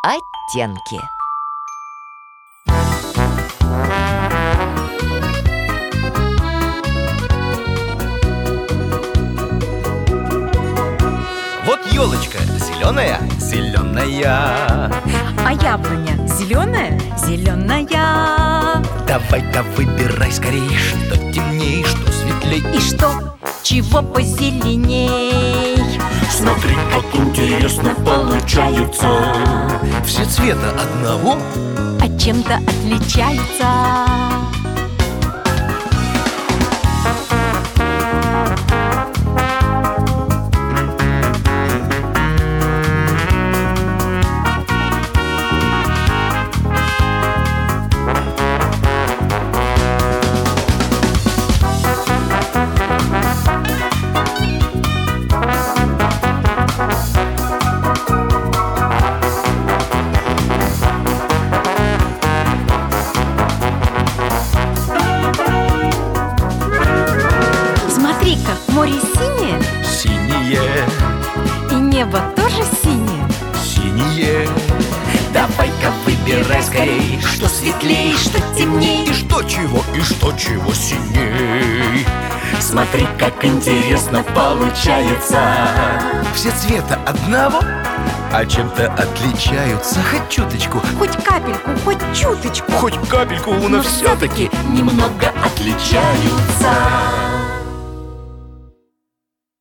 оттенки. Вот елочка зеленая, зеленая. А яблоня зеленая, зеленая. Давай-ка выбирай скорей, что темней, что светлей. И что? Чего позеленей? Смотри, как интересно получаются. Все цвета одного, А чем-то отличаются. Смотри-ка, море синее, синее, и небо тоже синее. синее. Давай-ка выбирай скорей, что светлей, что темней. И что чего синей. Смотри, как интересно получается. Все цвета одного, а чем-то отличаются. Хоть чуточку, Хоть капельку, хоть чуточку. хоть капельку, но все-таки Немного отличаются.